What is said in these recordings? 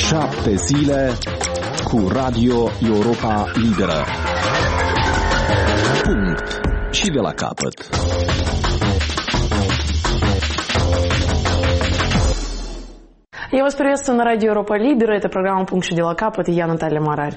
7 zile cu Radio Europa Liberă. Punct. Și de la capăt. Я вас приветствую на радио Европа Либера. Это программа «Пункт и дела капот», и я Наталья Марарь.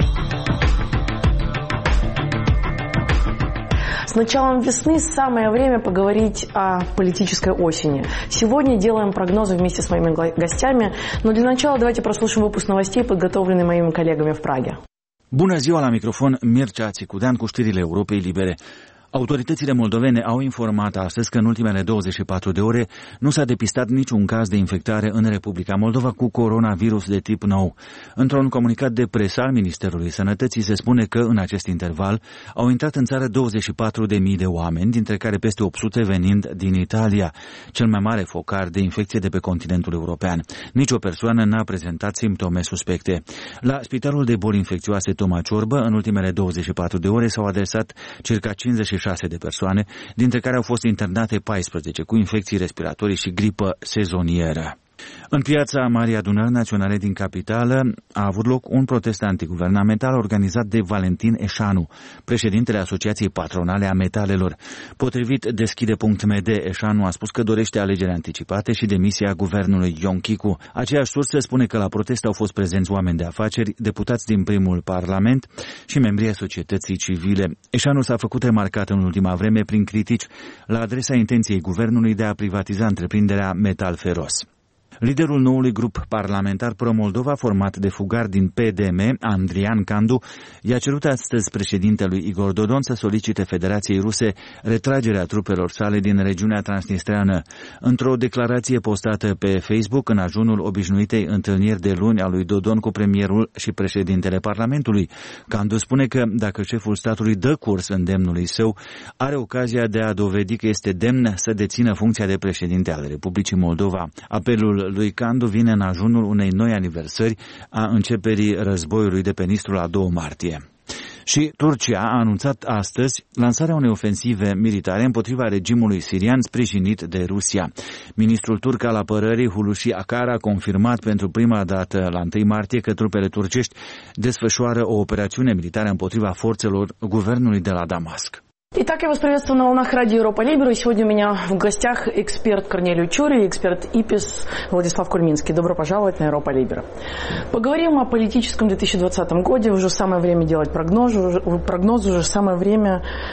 С началом весны самое время поговорить о политической осени. Сегодня делаем прогнозы вместе с моими гостями, но для начала давайте прослушаем выпуск новостей, подготовленный моими коллегами в Праге. Bună ziua, la microfon Mircea Țicudean cu știrile Europei Libere. Autoritățile moldovene au informat astăzi că în ultimele 24 de ore nu s-a depistat niciun caz de infectare în Republica Moldova cu coronavirus de tip nou. Într-un comunicat de presă al Ministerului Sănătății se spune că în acest interval au intrat în țară 24.000 de oameni, dintre care peste 800 venind din Italia, cel mai mare focar de infecție de pe continentul european. Nici o persoană n-a prezentat simptome suspecte. La Spitalul de Boli Infecțioase Toma Ciorbă, în ultimele 24 de ore s-au adresat circa 56 de persoane, dintre care au fost internate 14 cu infecții respiratorii și gripă sezonieră. În piața Marii Adunări Naționale din capitală a avut loc un protest antiguvernamental organizat de Valentin Eșanu, președintele Asociației Patronale a Metalelor. Potrivit Deschide.md, Eșanu a spus că dorește alegeri anticipate și demisia guvernului Ion Chicu. Aceeași sursă spune că la protest au fost prezenți oameni de afaceri, deputați din primul parlament și membrii societății civile. Eșanu s-a făcut remarcat în ultima vreme prin critici la adresa intenției guvernului de a privatiza întreprinderea Metal Feros. Liderul noului grup parlamentar pro-Moldova, format de fugari din PDM, Andrian Candu, i-a cerut astăzi președintelui Igor Dodon să solicite Federației Ruse retragerea trupelor sale din regiunea transnistreană. Într-o declarație postată pe Facebook, în ajunul obișnuitei întâlniri de luni a lui Dodon cu premierul și președintele Parlamentului, Candu spune că dacă șeful statului dă curs îndemnului său, are ocazia de a dovedi că este demn să dețină funcția de președinte al Republicii Moldova. Apelul lui Candu vine în ajunul unei noi aniversări a începerii războiului de pe Nistru la 2 martie. Și Turcia a anunțat astăzi lansarea unei ofensive militare împotriva regimului sirian sprijinit de Rusia. Ministrul turc al apărării, Hulusi Akar, a confirmat pentru prima dată la 1 martie că trupele turcești desfășoară o operațiune militară împotriva forțelor guvernului de la Damasc. Итак, я вас приветствую на волнах радио Европа Либера. Сегодня у меня в гостях эксперт Корнелий Чури и эксперт ИПИС Владислав Кульминский. Добро пожаловать на Европа Либера. Поговорим о политическом 2020 году. Уже самое время делать прогноз, уже самое время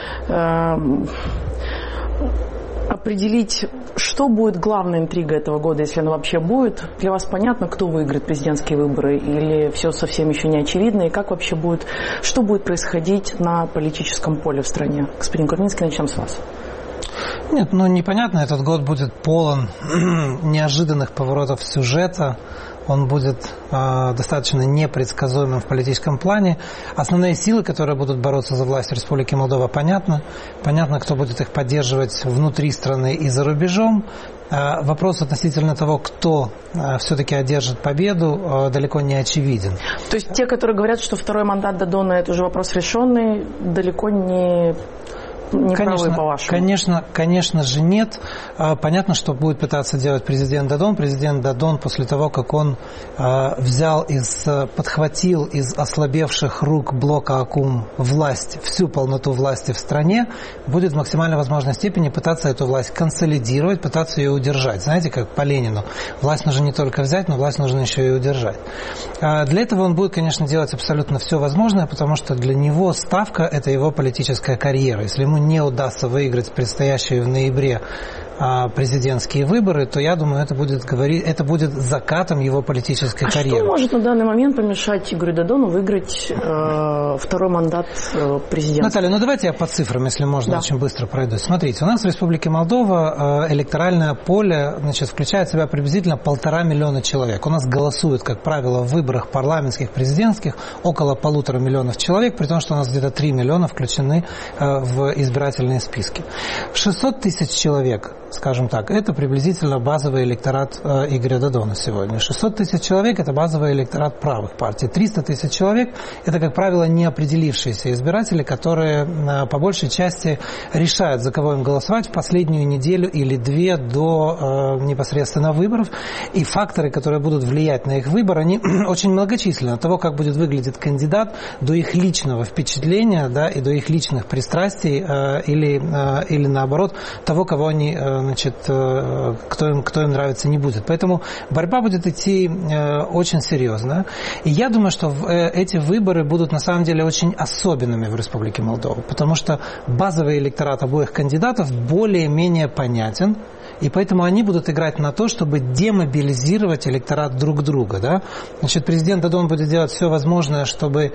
определить, что будет главной интригой этого года, если она вообще будет. Для вас понятно, кто выиграет президентские выборы, или все совсем еще не очевидно, и как вообще будет, что будет происходить на политическом поле в стране? Господин Курминский, начнем с вас. Нет, непонятно, этот год будет полон неожиданных поворотов сюжета. Он будет достаточно непредсказуемым в политическом плане. Основные силы, которые будут бороться за власть в Республике Молдова, понятно. Понятно, кто будет их поддерживать внутри страны и за рубежом. Вопрос относительно того, кто все-таки одержит победу, далеко не очевиден. То есть те, которые говорят, что второй мандат Додона – это уже вопрос решенный, далеко не... Конечно же нет. Понятно, что будет пытаться делать президент Додон. Президент Додон после того, как он подхватил из ослабевших рук блока АКУМ власть, всю полноту власти в стране, будет в максимально возможной степени пытаться эту власть консолидировать, пытаться ее удержать. Знаете, как по Ленину. Власть нужно не только взять, но власть нужно еще и удержать. Для этого он будет, конечно, делать абсолютно все возможное, потому что для него ставка – это его политическая карьера. Если ему не удастся выиграть предстоящие в ноябре президентские выборы, то я думаю, это будет закатом его политической карьеры. Что может на данный момент помешать Игорю Додону выиграть второй мандат президента? Наталья, давайте я по цифрам, если можно, очень быстро пройдусь. Смотрите, у нас в Республике Молдова электоральное поле, включает в себя приблизительно 1,5 миллиона человек. У нас голосуют, как правило, в выборах парламентских, президентских около 1,5 миллиона человек, при том, что у нас где-то 3 миллиона включены в избирательные списки. 600 тысяч человек скажем так, это приблизительно базовый электорат Игоря Додона сегодня. 600 тысяч человек – это базовый электорат правых партий. 300 тысяч человек – это, как правило, неопределившиеся избиратели, которые по большей части решают, за кого им голосовать в последнюю неделю или две до непосредственно выборов. И факторы, которые будут влиять на их выбор, они очень многочисленны. От того, как будет выглядеть кандидат, до их личного впечатления, да, и до их личных пристрастий или наоборот, того, кого они, значит, кто им нравится, не будет. Поэтому борьба будет идти очень серьезно. И я думаю, что эти выборы будут на самом деле очень особенными в Республике Молдова, потому что базовый электорат обоих кандидатов более-менее понятен. И поэтому они будут играть на то, чтобы демобилизировать электорат друг друга. Да? Значит, президент Додон будет делать все возможное, чтобы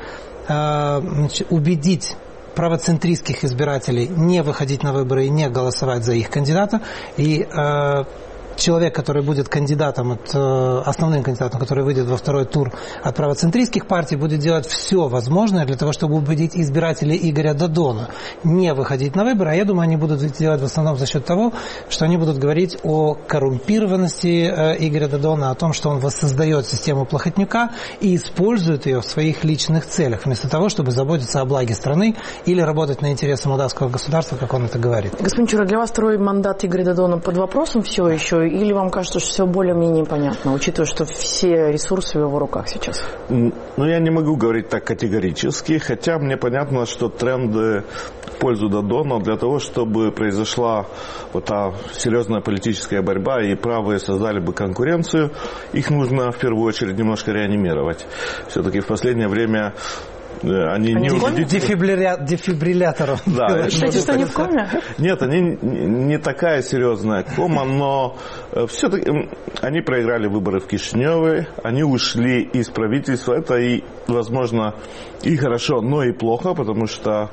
убедить правоцентристских избирателей не выходить на выборы и не голосовать за их кандидата. И человек, который будет кандидатом, основным кандидатом, который выйдет во второй тур от правоцентристских партий, будет делать все возможное для того, чтобы убедить избирателей Игоря Додона не выходить на выборы. А я думаю, они будут делать в основном за счет того, что они будут говорить о коррумпированности Игоря Додона, о том, что он воссоздает систему Плохотнюка и использует ее в своих личных целях, вместо того, чтобы заботиться о благе страны или работать на интересы молдавского государства, как он это говорит. Господин Чура, для вас второй мандат Игоря Додона под вопросом все еще? Или вам кажется, что все более-менее понятно, учитывая, что все ресурсы в его руках сейчас? Ну, я не могу говорить так категорически, хотя мне понятно, что тренды в пользу Додона для того, чтобы произошла вот та серьезная политическая борьба и правые создали бы конкуренцию, их нужно в первую очередь немножко реанимировать. Все-таки в последнее время они не дефибриллятором. Да, считаете, что они в коме? Нет, они не такая серьезная кома, но все-таки они проиграли выборы в Кишиневе, они ушли из правительства. Это и, возможно, и хорошо, но и плохо, потому что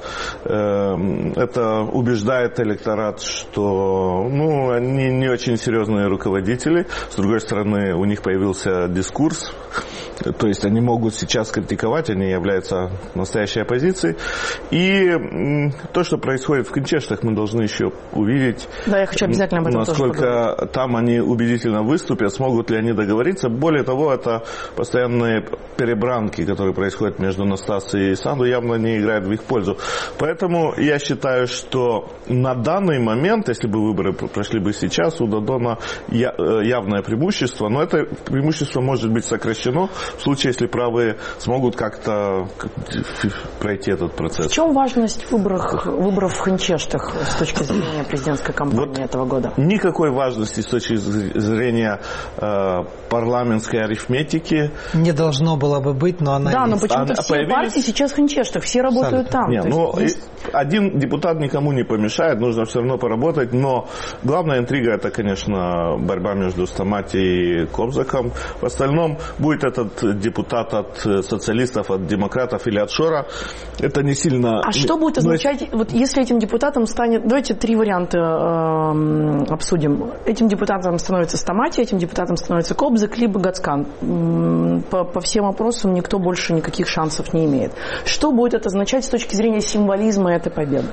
это убеждает электорат, что они не очень серьезные руководители. С другой стороны, у них появился дискурс, то есть они могут сейчас критиковать, они являются настоящей оппозицией. И то, что происходит в Хинчештах, мы должны еще увидеть. Да, я хочу обязательно об этом насколько там они убедительно выступят, смогут ли они договориться. Более того, это постоянные перебранки, которые происходят между Настасией и Санду, явно не играют в их пользу. Поэтому я считаю, что на данный момент, если бы выборы прошли бы сейчас, у Додона явное преимущество, но это преимущество может быть сокращено в случае, если правые смогут как-то пройти этот процесс. В чем важность выборов в Хинчештах с точки зрения президентской кампании этого года? Никакой важности с точки зрения парламентской арифметики. Не должно было бы быть, но она есть. Да, но почему-то все партии сейчас в Хинчештах, все работают там. Нет, один депутат никому не помешает, нужно все равно поработать, но главная интрига это, конечно, борьба между Стамати и Кобзаком. В остальном будет этот депутат от социалистов, от демократов или от Шора, это не сильно... А что будет означать, вот если этим депутатом станет... Давайте три варианта обсудим. Этим депутатом становится Стамати, этим депутатом становится Кобзак, либо Гацкан. По всем вопросам никто больше никаких шансов не имеет. Что будет это означать с точки зрения символизма этой победы?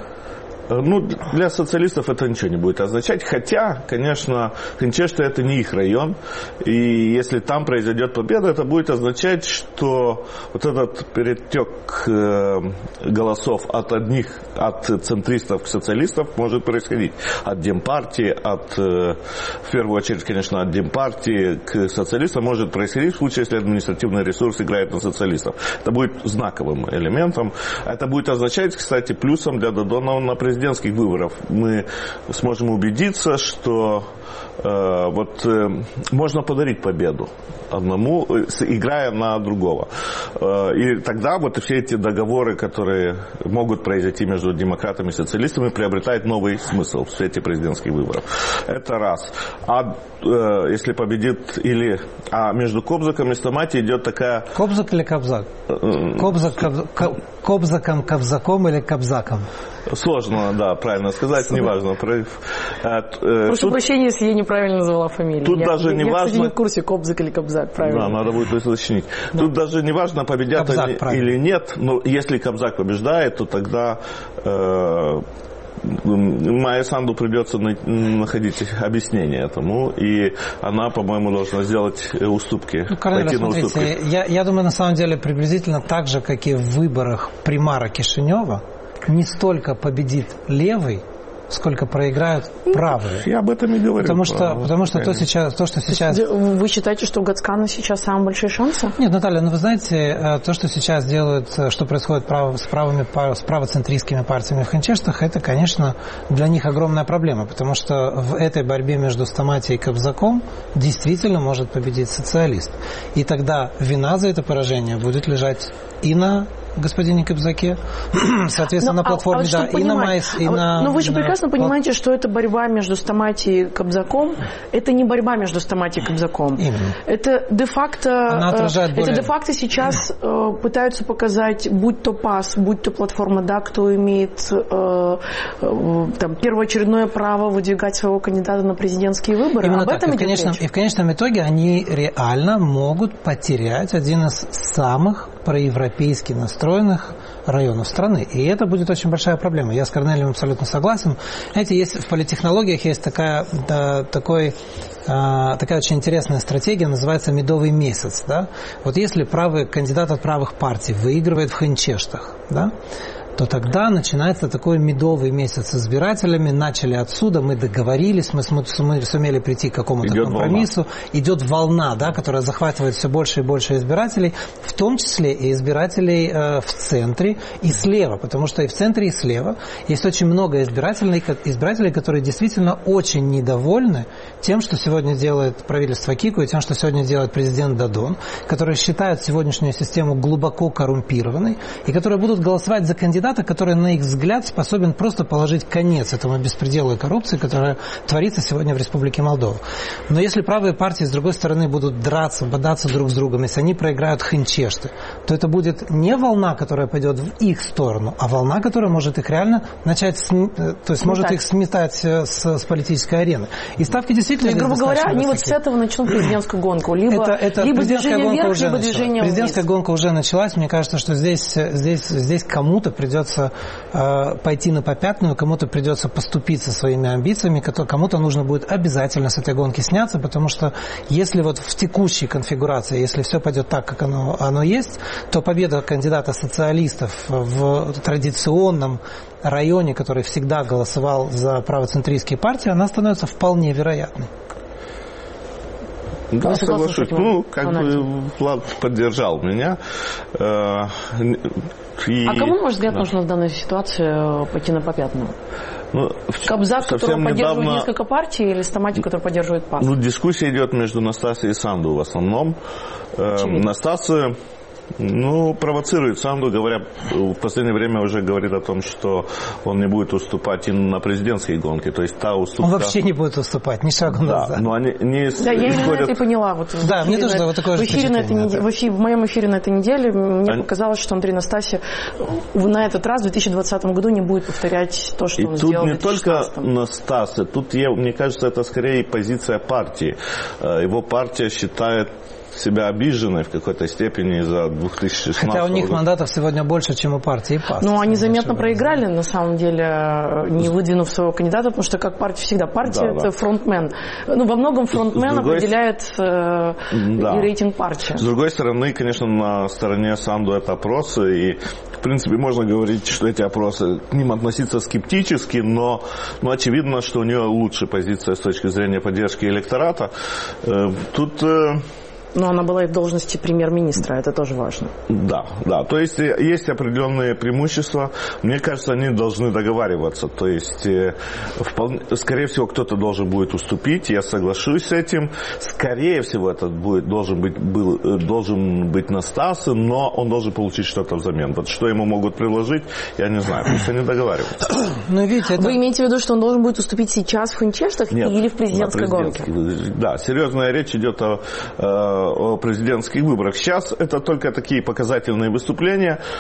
Для социалистов это ничего не будет означать, хотя, конечно, Хинчешты это не их район, и если там произойдет победа, это будет означать, что вот этот перетек голосов от центристов к социалистам может происходить. От Демпартии, в первую очередь, конечно, от Демпартии к социалистам может происходить в случае, если административный ресурс играет на социалистов. Это будет знаковым элементом. Это будет означать, кстати, плюсом для Додона на президентских выборов. Мы сможем убедиться, что можно подарить победу одному, играя на другого. И тогда все эти договоры, которые могут произойти между демократами и социалистами, приобретают новый смысл в свете президентских выборов. Это раз. А если победит между Кобзаком и Стамати идет такая... Кобзак или Кобзак? Кобзаком, Кобзаком или Кобзаком? Сложно, да, правильно сказать, неважно. Прошу прощения, если я неправильно назвала фамилию. Тут даже не важно... Я, кстати, не в курсе, Кобзак или Кобзак, правильно. Да, надо будет уточнить. Да. Тут даже не важно, победят они или нет, но если Кобзак побеждает, то тогда Майе Санду придется находить объяснение этому, и она, по-моему, должна сделать уступки, пойти на уступки. Я думаю, на самом деле, приблизительно так же, как и в выборах примара Кишинева, не столько победит левый, сколько проиграют правые. Я об этом и говорю. Потому что то, что сейчас... Вы считаете, что у Гацкана сейчас самые большие шансы? Нет, Наталья, вы знаете, то, что сейчас делают, что происходит с правоцентристскими партиями в Ханчештах, это, конечно, для них огромная проблема, потому что в этой борьбе между Стамати и Кобзаком действительно может победить социалист. И тогда вина за это поражение будет лежать и на господине Кобзаке, соответственно, на платформе, и на Майс, и на... Но вы же прекрасно понимаете, что это борьба между Стамати и Кобзаком. Это не борьба между Стамати и Кобзаком. Именно. Это де-факто сейчас пытаются показать, будь то ПАС, будь то платформа, да, кто имеет первоочередное право выдвигать своего кандидата на президентские выборы. Именно об так. этом идет речь. И в конечном итоге они реально могут потерять один из самых проевропейски настроенных районов страны. И это будет очень большая проблема. Я с Корнелием абсолютно согласен. Знаете, в политтехнологиях есть такая очень интересная стратегия, называется медовый месяц. Да? Вот если кандидат от правых партий выигрывает в Ханчештах, да, то тогда начинается такой медовый месяц с избирателями. Начали отсюда, мы договорились, мы сумели прийти к какому-то компромиссу. Идет волна, да, которая захватывает все больше и больше избирателей, в том числе и избирателей в центре и слева, потому что и в центре, и слева есть очень много избирателей, которые действительно очень недовольны тем, что сегодня делает правительство Кику, и тем, что сегодня делает президент Дадон, которые считают сегодняшнюю систему глубоко коррумпированной, и которые будут голосовать за кандидата, который, на их взгляд, способен просто положить конец этому беспределу и коррупции, которая творится сегодня в Республике Молдова. Но если правые партии, с другой стороны, будут бодаться друг с другом, если они проиграют Ханчешты, то это будет не волна, которая пойдет в их сторону, а волна, которая может их реально может их сметать с политической арены. И ставки действительно... То есть, грубо говоря, они вот с этого начнут президентскую гонку. Либо движение вверх, либо движение вниз. Президентская гонка уже началась. Мне кажется, что здесь кому-то придется пойти на попятную, кому-то придется поступиться своими амбициями, кому-то нужно будет обязательно с этой гонки сняться, потому что если вот в текущей конфигурации, если все пойдет так, как оно есть, то победа кандидата социалистов в традиционном районе, который всегда голосовал за правоцентристские партии, она становится вполне вероятной. Да, соглашусь. Влад поддержал меня. А кому, на ваш взгляд, нужно в данной ситуации пойти на попятную? Кобзак, которого поддерживает несколько партий, или Стамати, который поддерживает ПАС? Дискуссия идет между Настасией и Санду в основном. Настасия провоцирует Санду, говоря, в последнее время уже говорит о том, что он не будет уступать и на президентские гонки. То есть та уступка... Он вообще не будет уступать, ни шагу назад. Но они не я именно это и поняла. Мне тоже вот такое же впечатление. В моем эфире на этой неделе мне показалось, что Андрей Настасьев на этот раз в 2020 году не будет повторять то, что он сделал в 2016. И тут не только Настасьев, тут, мне кажется, это скорее позиция партии. Его партия считает себя обиженной в какой-то степени за 2016 Хотя у них мандатов сегодня больше, чем у партии ПАС. Но они заметно проиграли, на самом деле, не выдвинув своего кандидата, потому что, как партия всегда, это фронтмен. Во многом фронтмен определяет и рейтинг партии. С другой стороны, конечно, на стороне Санду это опросы, и, в принципе, можно говорить, что эти опросы, к ним относиться скептически, но очевидно, что у нее лучшая позиция с точки зрения поддержки электората. Тут... Но она была и в должности премьер-министра, это тоже важно. Да. То есть есть определенные преимущества. Мне кажется, они должны договариваться. То есть, скорее всего, кто-то должен будет уступить. Я соглашусь с этим. Скорее всего, это должен быть Настасьев, но он должен получить что-то взамен. Вот что ему могут предложить, я не знаю. Пусть они договариваются. Вы имеете в виду, что он должен будет уступить сейчас в Ханчештах или в президентской гонке? Да, серьезная речь идет о президентских выборах. Сейчас это только такие показательные выступления.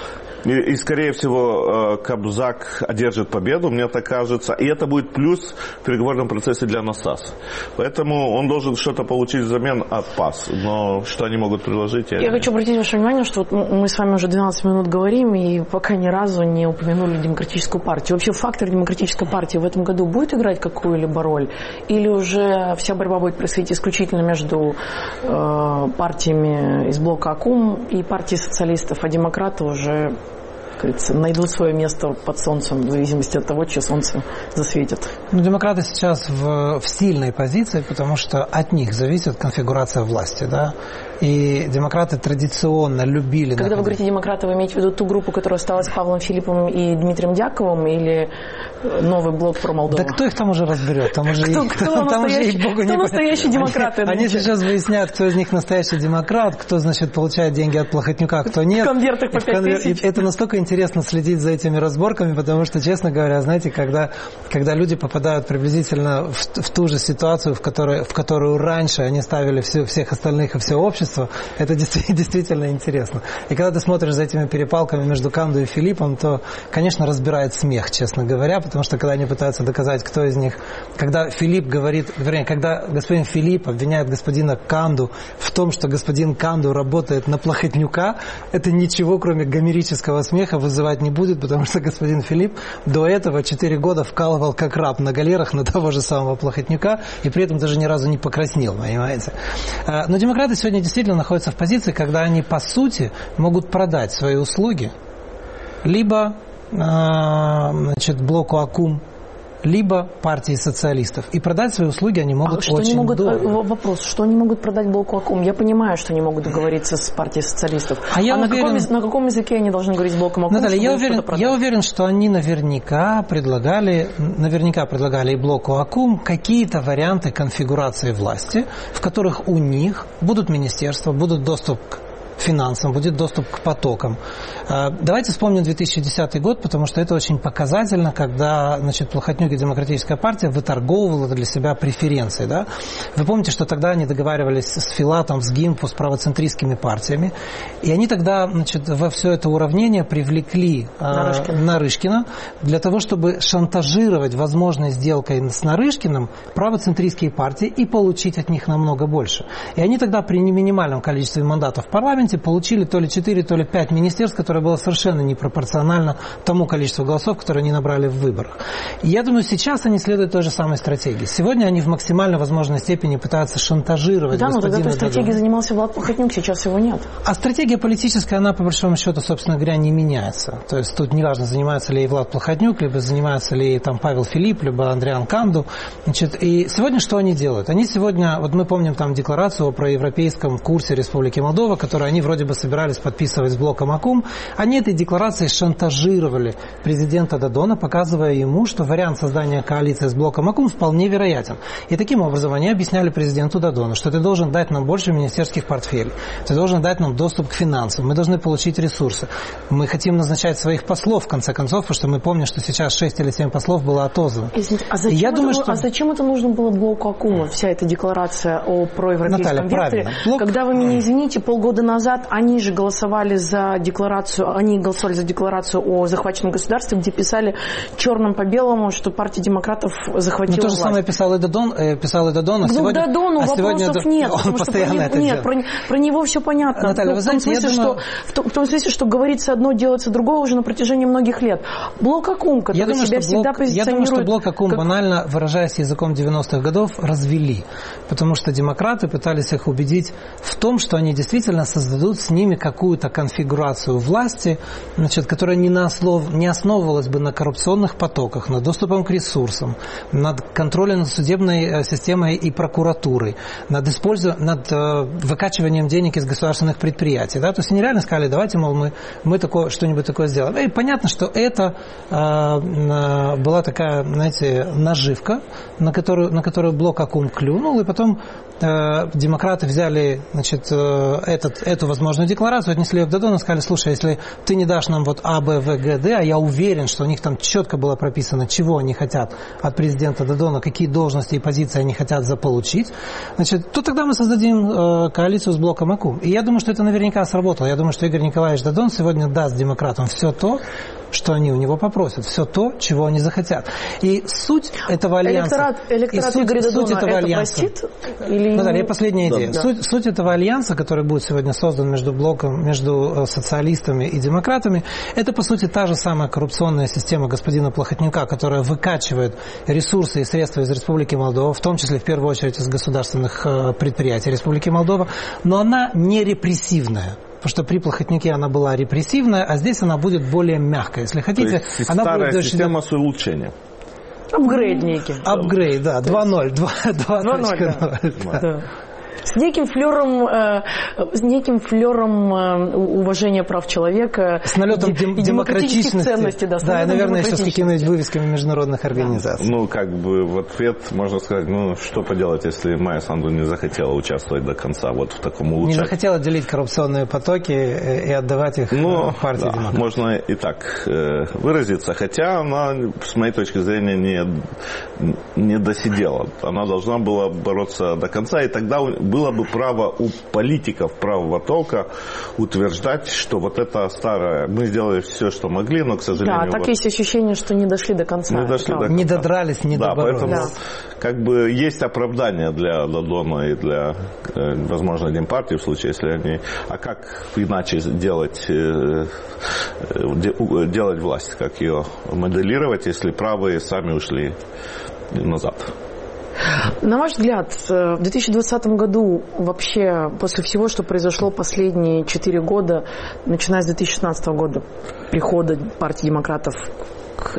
И, скорее всего, Кабзак одержит победу, мне так кажется. И это будет плюс в переговорном процессе для Насаса. Поэтому он должен что-то получить взамен от ПАС. Но что они могут предложить? Я хочу обратить ваше внимание, что вот мы с вами уже 12 минут говорим, и пока ни разу не упомянули Демократическую партию. Вообще фактор Демократической партии в этом году будет играть какую-либо роль? Или уже вся борьба будет происходить исключительно между партиями из блока АКУМ и партией социалистов, а демократы уже, как говорится, найдут свое место под солнцем, в зависимости от того, чье солнце засветит? Ну, демократы сейчас в сильной позиции, потому что от них зависит конфигурация власти, да. И демократы традиционно любили... Когда вы говорите демократы, вы имеете в виду ту группу, которая осталась с Павлом Филипповым и Дмитрием Дьяковым, или новый блок про Молдову? Да кто их там уже разберет? Там уже кто настоящие демократы? Они сейчас выясняют, кто из них настоящий демократ, кто, значит, получает деньги от Плохотнюка, кто нет. В конвертах по 5 тысяч. Это настолько интересно следить за этими разборками, потому что, честно говоря, знаете, когда люди попадают приблизительно в ту же ситуацию, в которую раньше они ставили всех остальных и все общество, это действительно интересно. И когда ты смотришь за этими перепалками между Канду и Филиппом, то, конечно, разбирает смех, честно говоря, потому что когда они пытаются доказать, кто из них... Когда Филипп говорит... Вернее, когда господин Филипп обвиняет господина Канду в том, что господин Канду работает на Плохотнюка, это ничего, кроме гомерического смеха, вызывать не будет, потому что господин Филипп до этого 4 года вкалывал как раб на галерах на того же самого Плохотнюка, и при этом даже ни разу не покраснел, понимаете? Но демократы сегодня действительно находятся в позиции, когда они, по сути, могут продать свои услуги либо блоку АКУМ, либо партии социалистов. И продать свои услуги они могут очень дорого. Вопрос, что они могут продать блоку АКУМ? Я понимаю, что они могут договориться с партией социалистов. На каком языке они должны говорить с блоком АКУМ? Наталья, я уверен, что они наверняка предлагали и блоку АКУМ какие-то варианты конфигурации власти, в которых у них будут министерства, будут доступ к финансам, будет доступ к потокам. Давайте вспомним 2010 год, потому что это очень показательно, когда, значит, Плохотнюк и Демократическая партия выторговывала для себя преференции. Да? Вы помните, что тогда они договаривались с Филатом, с ГИМПу, с правоцентристскими партиями, и они тогда, значит, во все это уравнение привлекли Нарышкина для того, чтобы шантажировать возможной сделкой с Нарышкиным правоцентристские партии и получить от них намного больше. И они тогда при минимальном количестве мандатов в парламенте получили то ли 4, то ли 5 министерств, которое было совершенно непропорционально тому количеству голосов, которые они набрали в выборах. И я думаю, сейчас они следуют той же самой стратегии. Сегодня они в максимально возможной степени пытаются шантажировать господина Дадона. Да, но тогда той стратегией занимался Влад Плохотнюк, сейчас его нет. А стратегия политическая, она по большому счету, собственно говоря, не меняется. То есть тут неважно, занимается ли Влад Плохотнюк, либо занимается ли там Павел Филипп, либо Андриан Канду. Значит, и сегодня что они делают? Они сегодня, вот мы помним там декларацию о проевропейском курсе Республики Молдова, которую они вроде бы собирались подписывать с блоком АКУМ. Они этой декларацией шантажировали президента Дадона, показывая ему, что вариант создания коалиции с блоком АКУМ вполне вероятен. И таким образом они объясняли президенту Дадону, что ты должен дать нам больше министерских портфелей, ты должен дать нам доступ к финансам, мы должны получить ресурсы. Мы хотим назначать своих послов, в конце концов, потому что мы помним, что сейчас 6 или 7 послов было отозвано. Зачем это нужно было блоку АКУМа, вся эта декларация о проевропейском векторе? Когда вы меня извините, полгода назад они же голосовали за декларацию о захваченном государстве, где писали черным по белому, что партия демократов захватила власть. То же самое писал и Дадон, а сегодня... Дону вопросов нет, он постоянно это делает. Про него все понятно. Наталья, вы знаете, в том смысле, что говорится одно, делается другое уже на протяжении многих лет. Блок АКУМ, который себя всегда позиционирует... Я думаю, что блок АКУМ, банально выражаясь языком 90-х годов, развели. Потому что демократы пытались их убедить в том, что они действительно создадут с ними какую-то конфигурацию власти, значит, которая не основывалась бы на коррупционных потоках, над доступом к ресурсам, над контролем над судебной системой и прокуратурой, над выкачиванием денег из государственных предприятий. Да? То есть они реально сказали, давайте, мол, мы что-нибудь такое сделаем. И понятно, что это была такая, знаете, наживка, на которую блок АКУМ клюнул, и потом демократы взяли, значит, эту возможную декларацию, отнесли ее к Додону и сказали: слушай, если ты не дашь нам вот А, Б, В, Г, Д, а я уверен, что у них там четко было прописано, чего они хотят от президента Додона, какие должности и позиции они хотят заполучить, значит, то тогда мы создадим коалицию с блоком АКУМ. И я думаю, что это наверняка сработало. Я думаю, что Игорь Николаевич Додон сегодня даст демократам все то, что они у него попросят, все то, чего они захотят. И суть этого альянса... Электорат Игоря Додона это простит? Или... Наталья, последняя идея. Да. Суть этого альянса, который будет сегодня создан между блоком, между социалистами и демократами, это, по сути, та же самая коррупционная система господина Плохотнюка, которая выкачивает ресурсы и средства из Республики Молдова, в том числе, в первую очередь, из государственных предприятий Республики Молдова, но она не репрессивная. Потому что при Плохотнюке она была репрессивная, а здесь она будет более мягкая. Если хотите, то есть она старая будет... система с улучшением. Апгрейд некий. Апгрейд, да, 2.0. 2.0. Да. С неким флером уважения прав человека. С налетом демократичности. Ценностей, да, да, и, наверное, еще с какими-нибудь вывесками международных организаций. Ну, как бы в ответ можно сказать, ну, что поделать, если Майя Санду не захотела участвовать до конца вот в таком улучшении. Не захотела делить коррупционные потоки и отдавать их партии демократов. Можно и так выразиться, хотя она, с моей точки зрения, не досидела. Она должна была бороться до конца, и тогда было бы право у политиков правого толка утверждать, что вот это старое, мы сделали все, что могли, но, к сожалению... Да, так есть ощущение, что не дошли до конца. Не додрались, не доборолись. Поэтому как бы есть оправдание для Додона и для, возможно, Демпартии в случае, если они... А как иначе делать власть, как ее моделировать, если правые сами ушли назад? На ваш взгляд, в 2020 году вообще, после всего, что произошло последние 4 года, начиная с 2016 года, прихода партии демократов к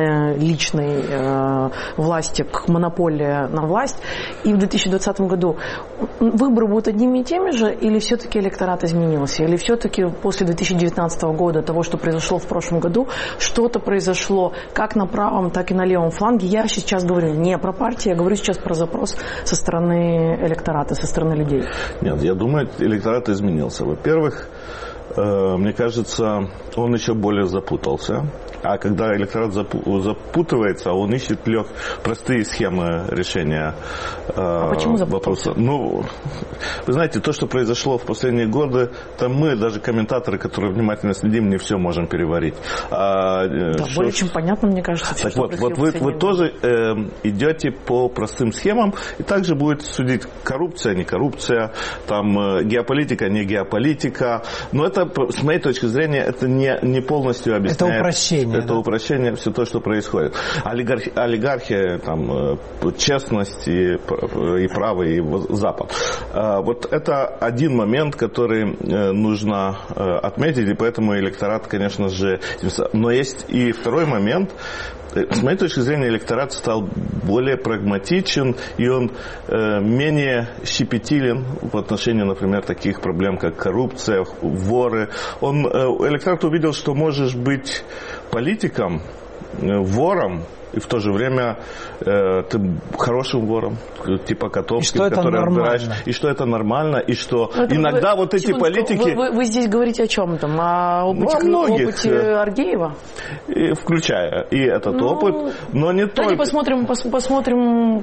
единоличной власти, к монополии на власть, и в 2020 году выборы будут одними и теми же, или все-таки электорат изменился? Или все-таки после 2019 года, того, что произошло в прошлом году, что-то произошло как на правом, так и на левом фланге? Я сейчас говорю не про партию, я говорю сейчас про запрос со стороны электората, со стороны людей. Нет, я думаю, электорат изменился. Во-первых, мне кажется, он еще более запутался. А когда электорат запутывается, он ищет простые схемы решения вопроса. Ну, вы знаете, то, что произошло в последние годы, там мы, даже комментаторы, которые внимательно следим, не все можем переварить. Более чем понятно, мне кажется. Так вот вы тоже идете по простым схемам, и также будет судить коррупция, не коррупция, там геополитика, не геополитика. Но это, с моей точки зрения, это не полностью объясняет. Это упрощение. Это упрощение, все то, что происходит. Олигархия, там, честность и право, и Запад. Вот это один момент, который нужно отметить, и поэтому электорат, конечно же... Но есть и второй момент. С моей точки зрения, электорат стал более прагматичен, и он менее щепетилен в отношении, например, таких проблем, как коррупция, воры. Электорат увидел, что можешь быть политиком, вором, и в то же время ты хорошим вором, типа Котовский, который разбираешь, и что это нормально, и что иногда вот эти политики... Вы здесь говорите о чем там? О опыте Аргеева? Включая и этот опыт, но не только... Давайте посмотрим,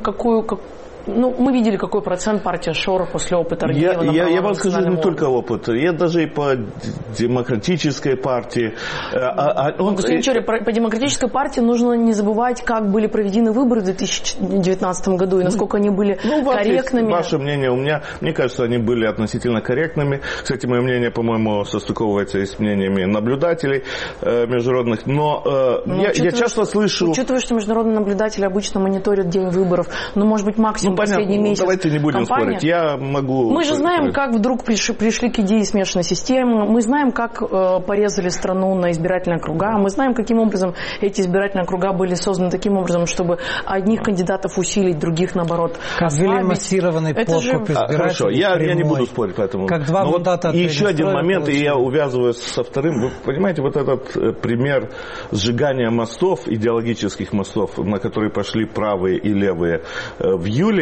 мы видели, какой процент партия Шора после опыта Аргеева. Я вам скажу, не только опыт. Я даже и по демократической партии. Господин Чори, по демократической партии нужно не забывать, как были проведены выборы в 2019 году и насколько они были корректными. Ваше мнение, мне кажется, они были относительно корректными. Кстати, мое мнение, по-моему, состыковывается и с мнениями наблюдателей международных. Но я часто слышу... Учитывая, что международные наблюдатели обычно мониторят день выборов, может быть, максимум последний месяц. Давайте не будем спорить. Я могу... Мы же знаем, как вдруг пришли к идее смешанной системы. Мы знаем, как порезали страну на избирательные округа. Мы знаем, каким образом эти избирательные округа были созданы таким образом, чтобы одних кандидатов усилить, других, наоборот, как ввели массированный подкуп избирателей. Хорошо, я не буду спорить по этому. Как два мандата. И еще один момент, и я увязываюсь со вторым. Вы понимаете, вот этот пример сжигания мостов, идеологических мостов, на которые пошли правые и левые в июле,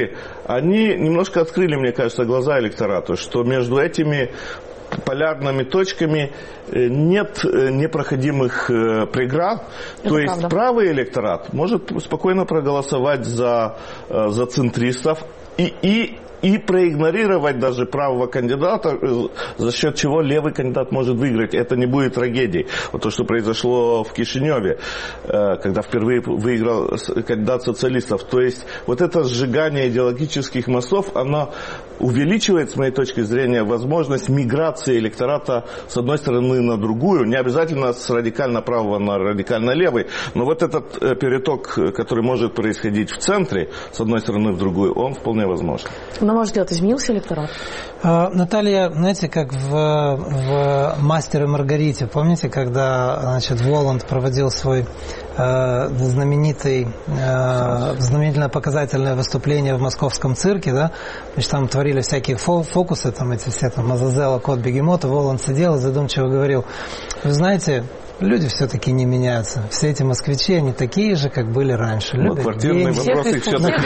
выборы, они немножко открыли, мне кажется, глаза электорату, что между этими полярными точками нет непроходимых преград. То есть правда. Правый электорат может спокойно проголосовать за центристов и проигнорировать даже правого кандидата, за счет чего левый кандидат может выиграть. Это не будет трагедией. Вот то, что произошло в Кишиневе, когда впервые выиграл кандидат социалистов. То есть вот это сжигание идеологических мостов, оно увеличивает, с моей точки зрения, возможность миграции электората с одной стороны на другую. Не обязательно с радикально правого на радикально левый. Но вот этот переток, который может происходить в центре, с одной стороны в другую, он вполне возможен. На ваш взгляд, изменился электорат? Наталья, знаете, как в «Мастере и Маргарите», помните, когда, значит, Воланд проводил свой знаменительное показательное выступление в московском цирке, да, значит, там творили всякие фокусы, там эти все, там, Азазела, кот, бегемот, и Воланд сидел и задумчиво говорил: вы знаете, люди все-таки не меняются. Все эти москвичи, они такие же, как были раньше. Квартирный вопрос их все-таки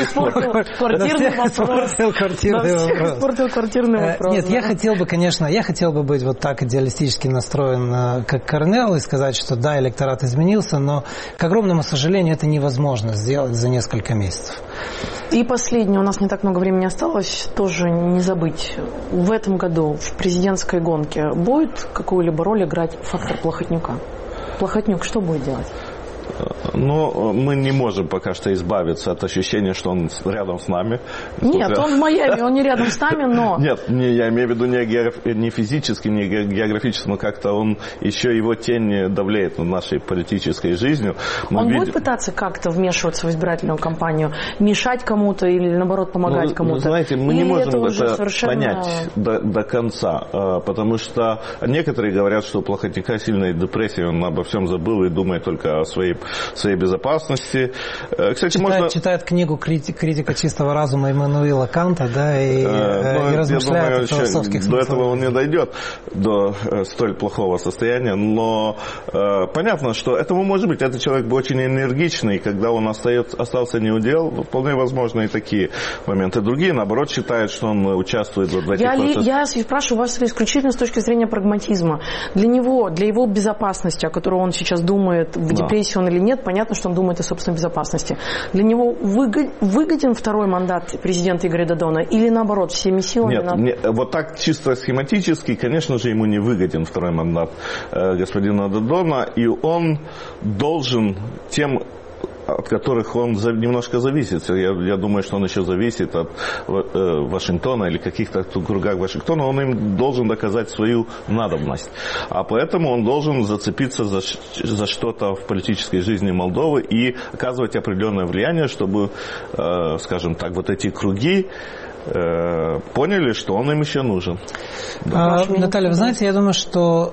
испортил квартирный вопрос. Нет, я хотел бы быть вот так идеалистически настроен, как Корнел, и сказать, что да, электорат изменился, но, к огромному сожалению, это невозможно сделать за несколько месяцев. И последнее, у нас не так много времени осталось, тоже не забыть. В этом году в президентской гонке будет какую-либо роль играть фактор Плохотнюка? Плохотнюк что будет делать? Но мы не можем пока что избавиться от ощущения, что он рядом с нами. Нет, он в Майами, он не рядом с нами, но... Нет, я имею в виду не физически, не географически, но как-то он, еще его тень давлеет над нашей политической жизнью. Он будет пытаться как-то вмешиваться в избирательную кампанию, мешать кому-то или, наоборот, помогать кому-то? Знаете, мы не можем это понять до конца, потому что некоторые говорят, что у Плохотнюка сильная депрессия, он обо всем забыл и думает только о своей безопасности. Кстати, читает книгу «Критика чистого разума» Иммануила Канта, да, и размышляет о философских смыслах. До этого он не дойдет, до столь плохого состояния, но понятно, что этому может быть. Этот человек был очень энергичный, когда он остался неудел, вполне возможно и такие моменты. Другие, наоборот, считают, что он участвует в этих процессах. Я спрашиваю вас исключительно с точки зрения прагматизма. Для него, для его безопасности, о которой он сейчас думает, в депрессии он или нет, понятно, что он думает о собственной безопасности. Для него выгоден второй мандат президента Игоря Додона или наоборот, всеми силами? Нет, вот так чисто схематически, конечно же, ему не выгоден второй мандат господина Додона, и он должен тем, от которых он немножко зависит. Я думаю, что он еще зависит от Вашингтона или каких-то кругах Вашингтона. Он им должен доказать свою надобность. А поэтому он должен зацепиться за что-то в политической жизни Молдовы и оказывать определенное влияние, чтобы, скажем так, вот эти круги поняли, что он им еще нужен. Наталья, вы знаете, я думаю, что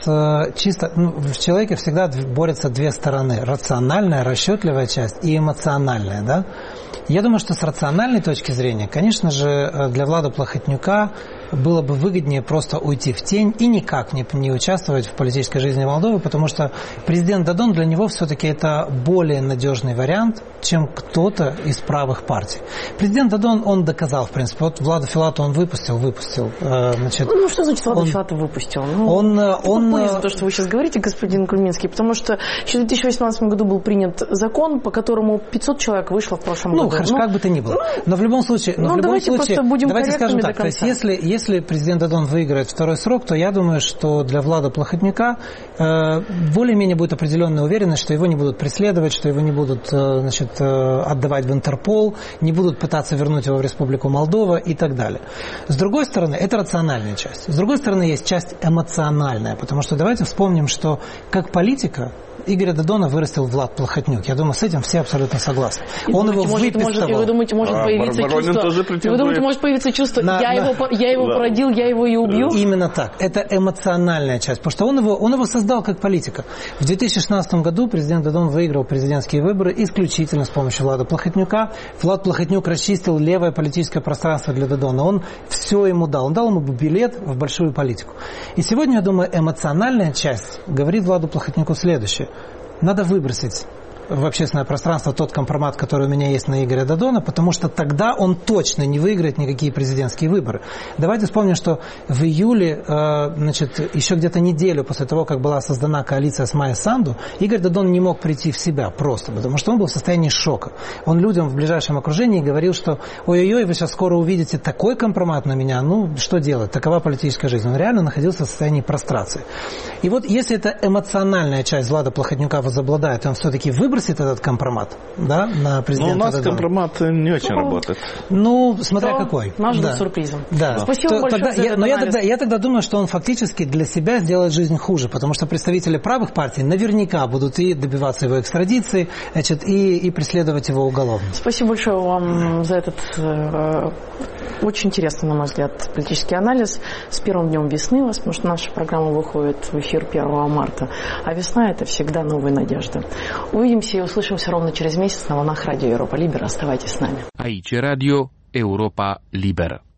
в человеке всегда борются две стороны. Рациональная, расчетливая часть и эмоциональная, да? Я думаю, что с рациональной точки зрения, конечно же, для Влада Плохотнюка было бы выгоднее просто уйти в тень и никак не участвовать в политической жизни Молдовы, потому что президент Додон для него все-таки это более надежный вариант, чем кто-то из правых партий. Президент Додон, он доказал, в принципе, вот Влада Филатова он выпустил. Значит, что значит Влада Филатова выпустил? За то, что вы сейчас говорите, господин Кульминский, потому что еще в 2018 году был принят закон, по которому 500 человек вышло в прошлом году. Хорошо, как бы то ни было. Но в любом случае, давайте скажем так, то есть если президент Додон выиграет второй срок, то я думаю, что для Влада Плохотнюка более-менее будет определенная уверенность, что его не будут преследовать, что его не будут отдавать в Интерпол, не будут пытаться вернуть его в Республику Молдова и так далее. С другой стороны, это рациональная часть. С другой стороны, есть часть эмоциональная, потому что давайте вспомним, что как политика Игоря Додона вырастил Влад Плохотнюк. Я думаю, с этим все абсолютно согласны. Он его выписывал. Вы думаете, может появиться чувство, я его породил, я его и убью? Именно так. Это эмоциональная часть. Потому что он его создал как политика. В 2016 году президент Додон выиграл президентские выборы исключительно с помощью Влада Плохотнюка. Влад Плохотнюк расчистил левое политическое пространство для Додона. Он все ему дал. Он дал ему билет в большую политику. И сегодня, я думаю, эмоциональная часть говорит Владу Плохотнюку следующее. Надо выбросить в общественное пространство тот компромат, который у меня есть на Игоря Додона, потому что тогда он точно не выиграет никакие президентские выборы. Давайте вспомним, что в июле, еще где-то неделю после того, как была создана коалиция с Майей Санду, Игорь Додон не мог прийти в себя просто, потому что он был в состоянии шока. Он людям в ближайшем окружении говорил, что ой-ой-ой, вы сейчас скоро увидите такой компромат на меня, что делать, такова политическая жизнь. Он реально находился в состоянии прострации. И вот если эта эмоциональная часть Влада Плохотнюка возобладает, и он все-таки выбросит этот компромат, да, на президента. Но у нас Додона. Компромат не очень работает. Смотря какой. Нас ждет сюрпризом. Да. Спасибо большое за этот анализ. Я тогда думаю, что он фактически для себя сделает жизнь хуже, потому что представители правых партий наверняка будут и добиваться его экстрадиции, и преследовать его уголовно. Спасибо большое вам за этот очень интересный, на мой взгляд, политический анализ. С первым днем весны у вас, потому что наша программа выходит в эфир 1 марта. А весна – это всегда новая надежда. Увидимся и услышимся ровно через месяц на волнах радио Европа Либера. Оставайтесь с нами. Aici Radio Europa Liberă.